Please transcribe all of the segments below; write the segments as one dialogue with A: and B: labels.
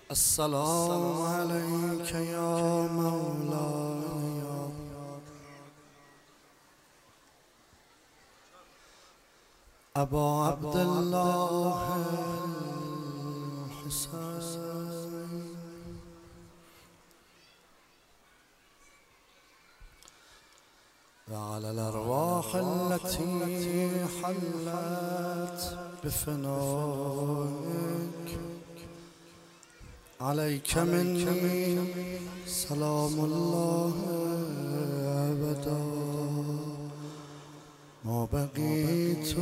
A: السلام عليك يا مولاي أبا عبد الله الحسين وعلى الأرواح التي حلت بفنائك عليك مني سلام الله أبدا ما بقيت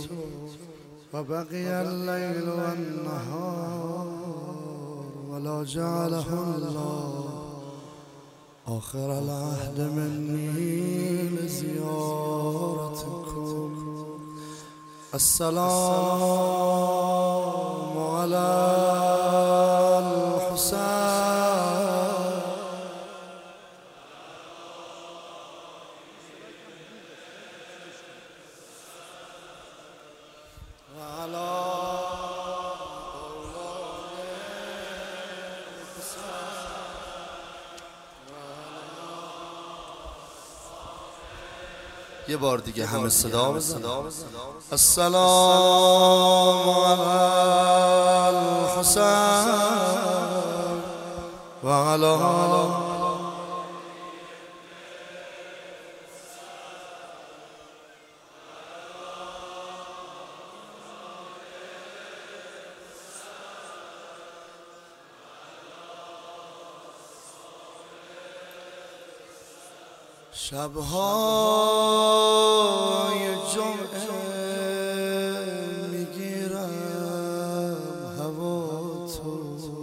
A: وبقي الليل والنهار ولا جعله الله آخر العهد مني لزيارتكم. السلام على یه بار دیگه همه صدا بزن. السلام علی الحسین و علی شب‌های جمعه میگیرم هوا تو.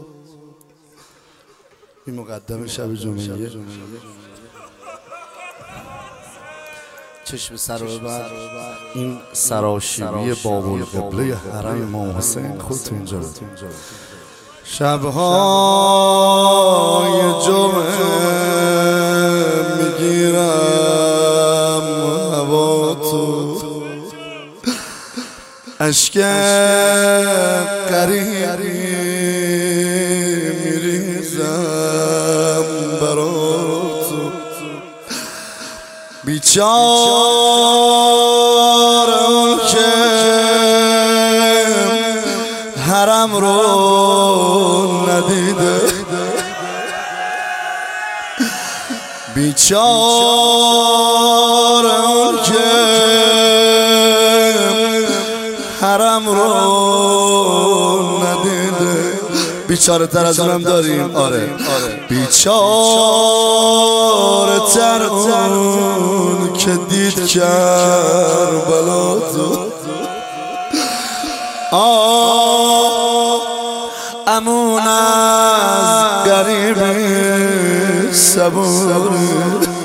A: این مقدم شب جمعه چشم سر و بر این سراشیبی باب‌القبله حرم امام حسین خودتون اینجا رو. شب‌های جمعه میگیرم هوا تو، اشک قریبی میریزم برا تو. بیچاره اون که حرم رو ندیده، بیچاره اون که حرم رو ندیده. بیچاره تر از اونم داریم، آره بیچاره تر اون که دید کربلا تو. امون از غریبی صبوری،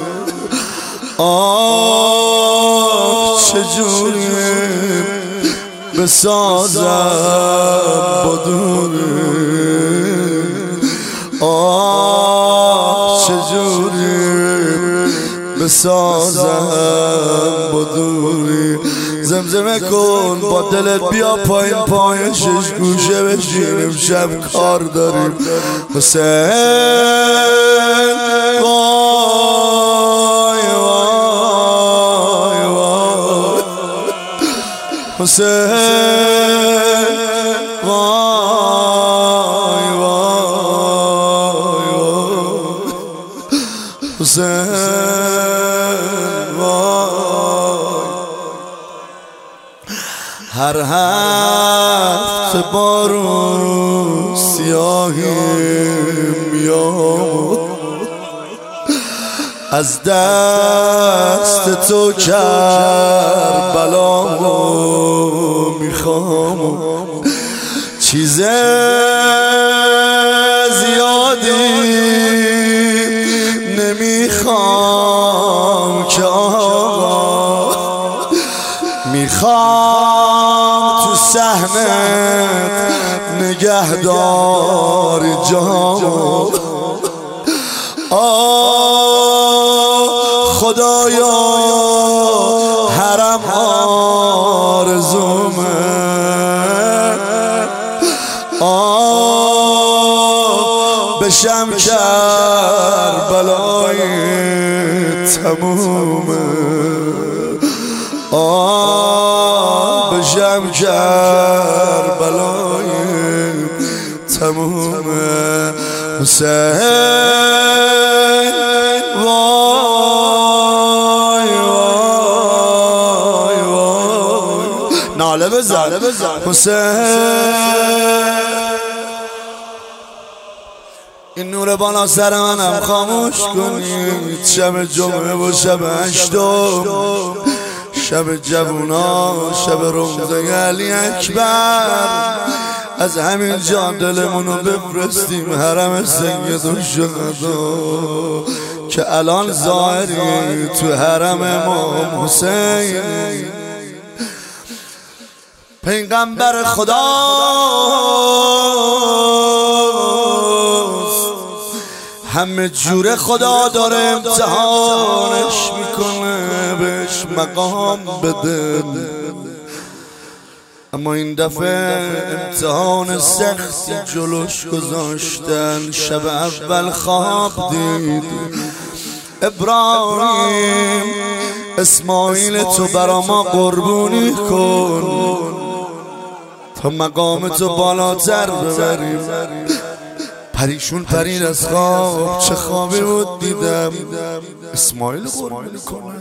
A: چجوری بسازم با دوری، چجوری بسازم با دوری. زمزمه کن با دلت، بیا پایین شش گوشه بشینیم، شب کار داریم. حسین وای وای وای، حسین وای وای وای، حسین وای. هر هفته بارون سیاهی میاد، از دست تو کربلامو میخوام. چیز زیادی نمیخوام که آقا، میخوام تو صحنت نگهدار جامو. خدایا حرم آرزومه، بشم کربلای تمومه بشم کربلای تمومه حسین وای وای وای ناله بزن حسین این نور بالا سر منم خاموش کنید شب جمعه و شب هشتم شب جوونا شب روزه علی اکبر از همین جا دلمونو بفرستیم حرم سید الشهدا که الان ظاهری تو حرم امام حسین پیغمبر خداست همه جوره خدا داره امتحانش میکنه بهش مقام بده اما این دفعه امتحان سختی جلوش گذاشتن شب اول خواب دید ابراهیم اسماعیل تو برا ما قربونی کن تا مقام تو بالاتر ببریم پریشون پرید از خواب چه خوابی بود دیدم اسماعیل قربونی کنه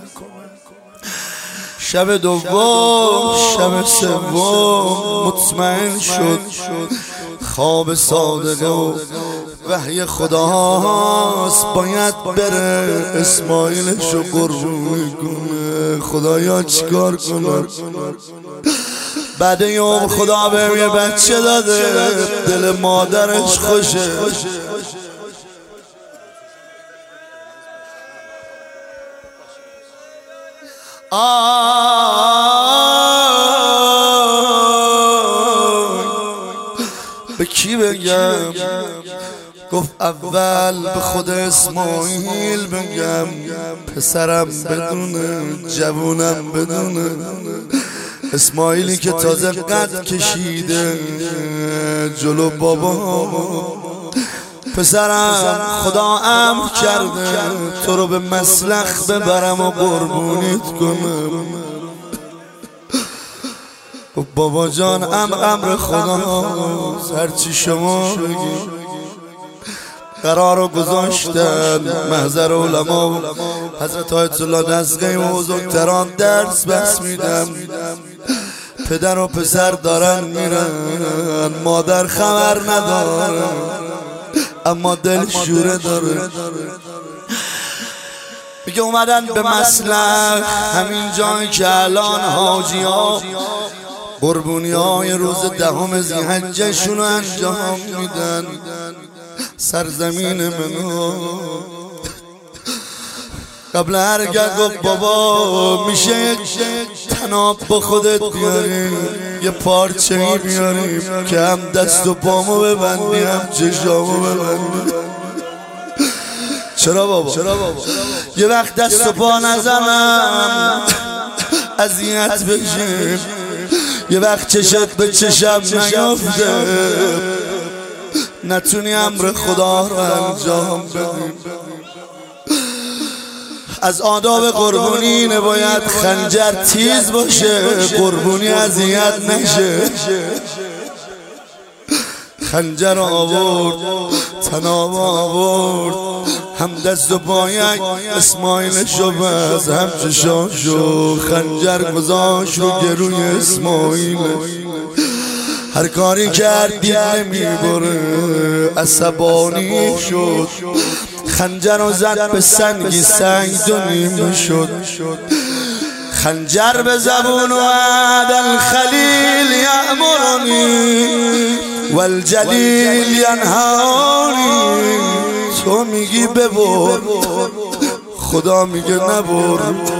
A: شب دوم شب سوم مطمئن شد خواب صادقه و وحی خداست باید بره اسماعیلشو قربونی کنه خدایا چیکار کنه بعد یوم خدا بهم یه بچه داده دل مادرش خوشه به کی بگم گفت اول به خود اسماعیل بگم پسرم بدونه جوونم بدونه اسماعیلی که تازه قد کشیده جلو بابا پسرم خدا امر کرده تو رو به مسلخ ببرم و قربونیت کنم بابا جان امر خدا هرچی شما بگی قرارو گذاشتن محضر علما حضرت آیت الله نزغی و بزرگتران درس بس میدم پدر و پسر دارن میرن مادر خبر نداره اما دل شوره داره میگه اومدن به مسلخ همین جایی که الان حاجی ها قربونی های روز 10 ذی‌حجه شون انجام میدن سرزمین منو قبل هرگاه گفت بابا میشه تناب با خودت بیاریم یه پارچه‌ای بیاریم که هم دست و پامو ببندی هم چشامو ببندی چرا بابا یه وقت دست و پا نزنم اذیت بشیم یه وقت چشت به چشم نیافته نتونی امر خدا رو انجام بدیم از آداب قربونی نباید خنجر تیز باشه قربونی اذیت نشه خنجر آورد تناب آورد هم دست و پایک اسماعیلشو بس هم چشاشو خنجر گذاشت رو گروی اسماعیل هر کاری کرد دید نمیبره عصبانی شد خنجر رو زد به سنگی سنگ 2 نیم شد خنجر به زبون و عد الخلیل یأمرنی والجلیل ینهانی تو میگی ببر خدا میگه نبر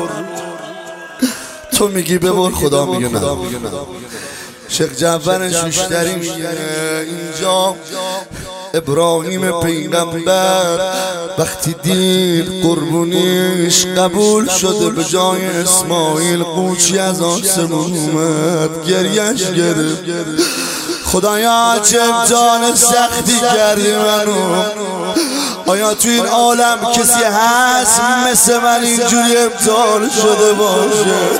A: تو میگی ببر خدا میگه نبر شیخ جعفر شوشتری میگه اینجا ابراهیم پیغمبر وقتی دید قربونیش قبول شده به جای اسماعیل قوچی از آسمون اومد گریش گرفت خدایا چه امتحان سختی کردی منو. آیا تو این عالم کسی هست مثل من اینجوری امتحان شده باشه؟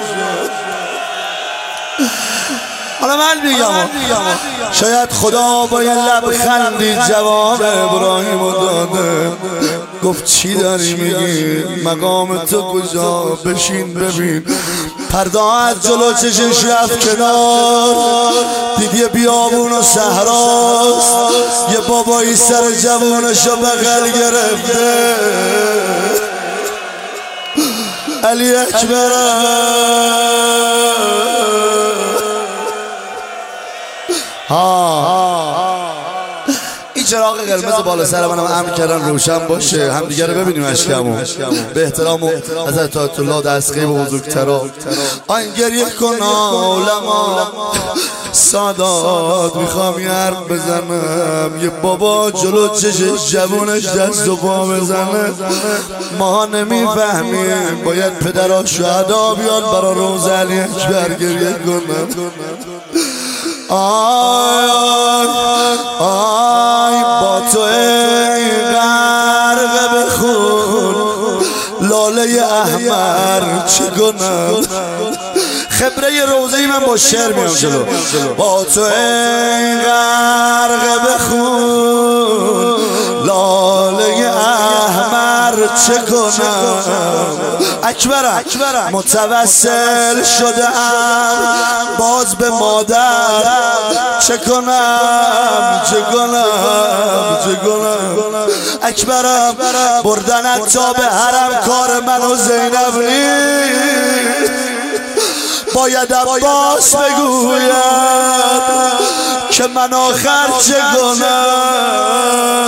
A: حالا من میگم شاید خدا با یه لبخندی جواب ابراهیم رو داده. گفت چی داری میگی؟ مقام تو کجا؟ بشین ببین. پرده از جلو چشش رفت کنار، دید یه بیابون و صحراست، یه بابایی سر جوونشو بغل گرفته. علی اکبر این چراغ قرمز بالا سر منم امر کردن روشن باشه، همدیگه رو ببینیم اشکمو به احترام و حضرت آیت الله دستگیر و بزرگترا. آین گریه کن علما سادات، میخوام یه حرف بزنم. یه بابا جلو چشش جوونش دست و پا بزنه، ما نمیفهمیم. باید پدرها شهدا بیان برا روز علی اکبر گریه کنم. آی با تو ای غرق به خون لاله احمر چه گناه. خبره روزهی من با شعر میام جلو. با تو ای غرق به خون لاله احمر چه کنم. اکبرم متوسل شدم باز به مادر چه کنم اکبرم بردنت تا به حرم کار من و زینب نیست. باید عباس بگوید که من آخر چه کنم.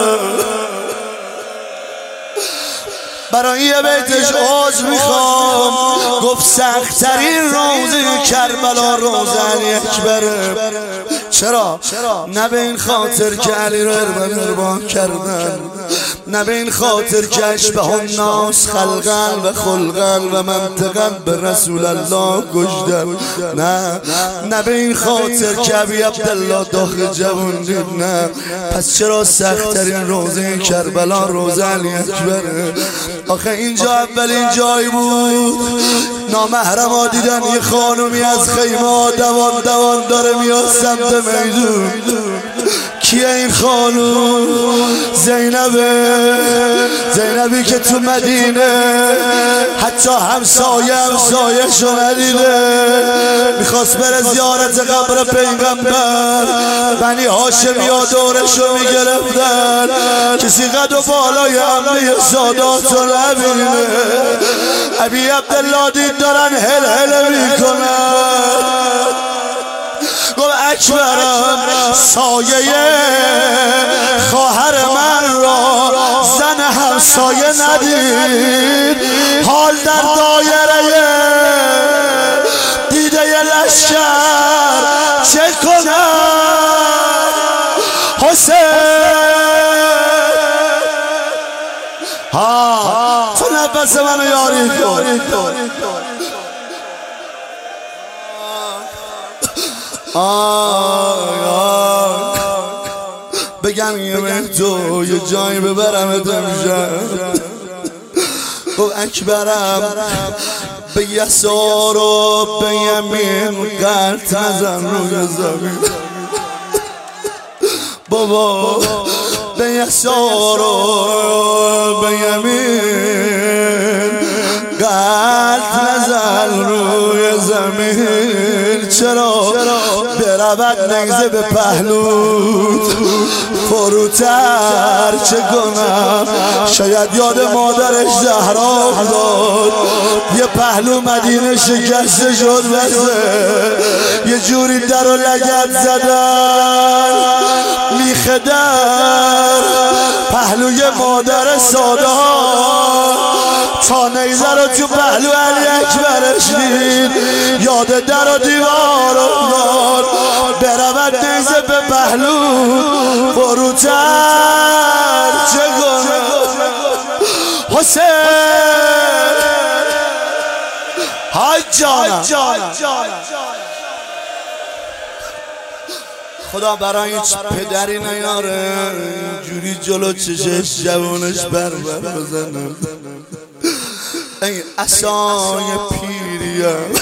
A: برای یه بیتش عذر میخوام. گفت سخت‌ترین روزه کربلا روز علی اکبره. چرا؟ نه به این خاطر که علی رو اربان کردن، نه به این خاطر که اشبه الناس خلقا و خلقا و منطقا به رسول الله کشتن، نه به این خاطر که ابی عبدالله داخل جوان دید. نه پس چرا سخت‌ترین روزه کربلا روز علی اکبره؟ آخه اینجا اولین جایی بود نامحرما دیدن یه خانومی از خیمه دوان داره میاد سمت میدون. کیه این خانوم؟ زینبی که تو مدینه حتی همسایه شو ندیده. میخواست بره زیارت قبر پیغمبر، بنی هاشمیا دورشو میگرفتن، کسی قد و بالای عمه ساداتو نبینه. ابی عبدالله دید دارن هل میکنن. گفت اکبرم سایه خواهر من را زن همسایه ندید. حال در دایره دیده لشکر چه کنم. حسین تو نفس منو یاری کن. بگم یه تو یه جایی ببرمت امشب. گفت اکبرم به یسار و به یمین قرط نزن روی زمین. بابا به یسار و به یمین قرط نزن روی زمین. چرا برود نگزه به پهلوت فروتر چه کنم. شاید یاد مادرش زهرا افتاد، یه پهلو مدینه شکسته شد وزه، یه جوری در و لگد زدن میخه در پهلوی مادر سادات. تا نیزه رو تو پهلو علی اکبرش دید، یاد در و دیوار افتاد. برود نیزه به پهلو فروتر چه کنم. حسین های جانم خدا برای هیچ پدری نیاره جوری جلو چشش جوانش بر بزنم. ای عصای پیریم،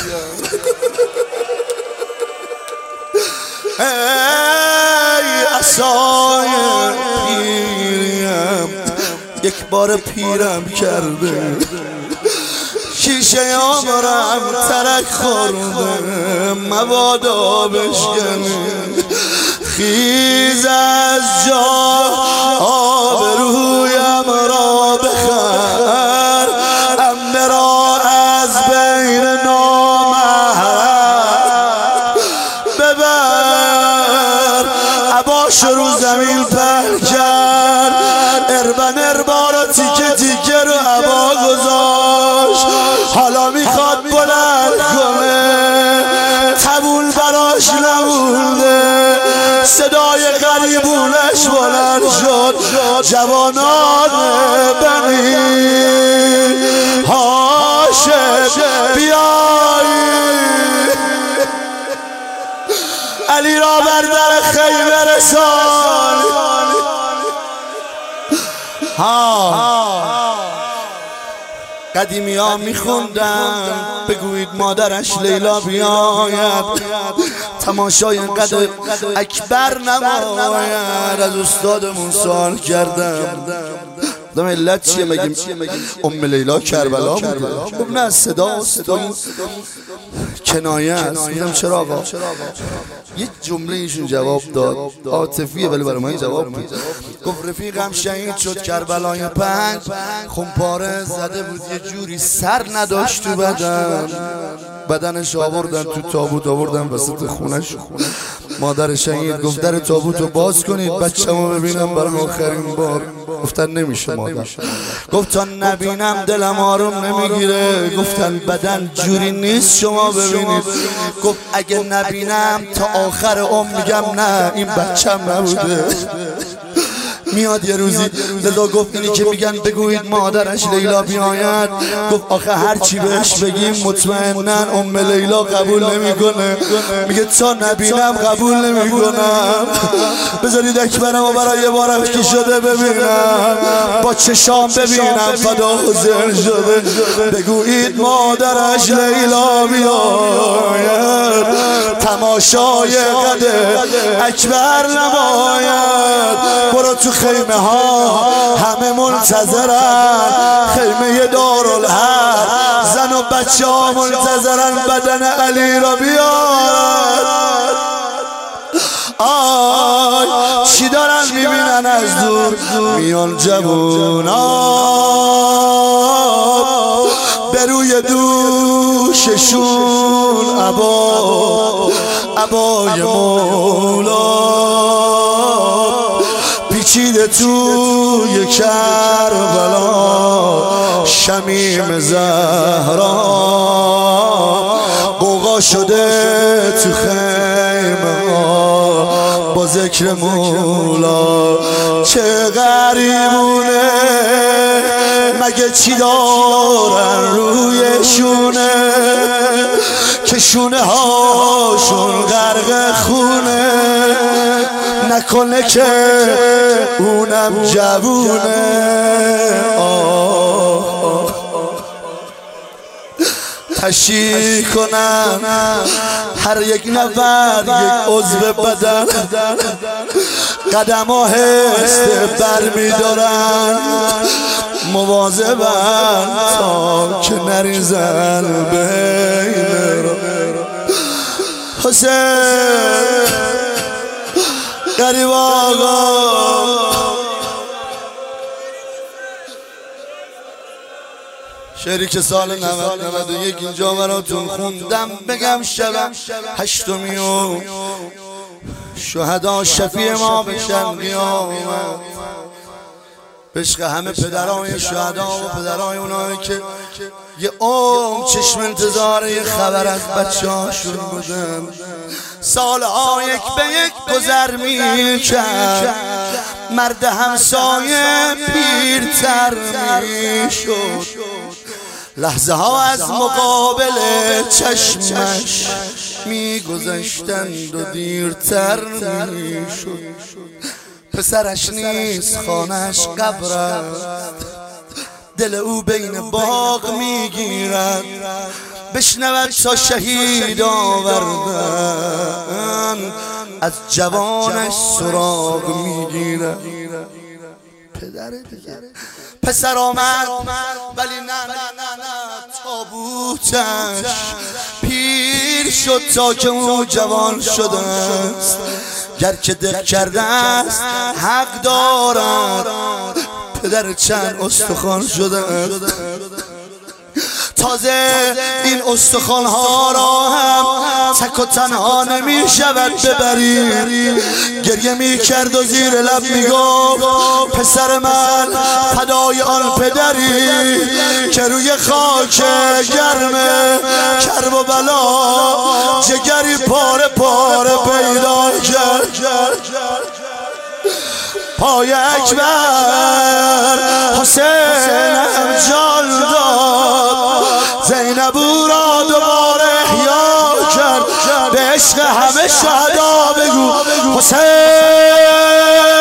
A: ای عصای پیریم، یک بار پیرم کرده، شیشه آمارم ترک خورده، مبادا بشکنی. خیز از جا آبرویم را بخر، امه را از بین نامحرم ببر. عباش رو زمین پهن کرد، اربا رو تیکه تیکه رو عبا گذاشت. حالا میخواد بلند کنه، تبول براش نمونده، صدای غریبونش بلند شد. جوانان بنی هاشم بیایی، علی را بر در خیمه رسان. قدیمی ها میخوندن بگویید مادرش لیلا بیاید، تماشای اینقدر اکبر نماید. از استادمون سوال کردم دم علت چیه؟ مگیم ام لیلا کربلا بوده؟ گفت نه صداست و این کنایه است. میدم چرا آقا؟ یه جمله ایشون جواب داد عاطفیه ولی برای من جواب بود. گفت رفیقم شهید شد کربلای 5، خونپاره زده بود یه جوری سر نداشت تو بدنش آوردن تو تابوت، آوردن وسط خونش. مادر شهید گفت در تابوتو باز کنید بچه‌مو ببینم برای آخرین بار. گفتن نمیشه مادر. گفت تا نبینم دلم آروم نمیگیره. گفتن بدن جوری نیست شما ببینید. گفت اگه نبینم تا آخر عمر میگم نه این بچه‌م نبوده، میاد یه روزی. لذا گفت اینی که میگن بگویید مادرش لیلا بیاید، گفت آخه هر چی بهش بگیم مطمئناً ام لیلا قبول نمیکنه. میگه تا نبینم قبول نمیکنم. بذارید اکبرمو برای یه بارم که شده ببینم، با چشام ببینم فدا حسین شده. بگویید مادرش لیلا بیاید، تماشای قد اکبر نماید. برو تو خیمه ها همه منتظرن، خیمه دارالحرب زن و بچه ها منتظرن بدن علی را بیارن. آی چی دارن میبینن از دور؟ میان جوونا به روی دوششون عبای مولا پیچیده توی کربلا. شمیم زهرا قوقا شده تو خیمه ها با ذکر مولا. چه غریبونه مگه چی دارن روی شونه که شونه هاشون غرق خونه. نکنه که اونم جوونه. تشییع کنن هر یک نفر یک عضو بدن، قدم آهسته بر میدارن، مواظبن تا که نریزن بین را. حسین غریب آقا شعری که سال 91 اینجا براتون خوندم بگم شب هشتمی و شهدا شفیع ما بشن قیامت. عشق همه پدرای شهدا و پدرای اونایی که یه چشم انتظار یه خبر از بچه هاشون بودن. سالها یک به یک گذر میکرد، مرد همسایه پیرتر میشد. لحظه ها از مقابل چشمش میگذشتند و دیرتر میشد. پسرش نیست خانهش قبر است، دل او بین باغ میگیرد. بشنود تا شهید آوردن، از جوانش سراغ میگیرد. پسر آمد ولی نه تابوتش پیر شد تا که او جوان شده است. گر که دل کرده است حق دارد، پدر چند استخوان شده است. تازه این استخوان‌ها را هم تک و تنها نمی شود ببری. گریه می کرد و زیر لب می گفت پسر من فدای آن پدری که روی خاک گرم کرب و بلا جگری پاره پاره پیدا کرد. پای اکبر حسینم جان داد، زینب او را دوباره احیا کرد. به عشق همه شهدا بگو حسین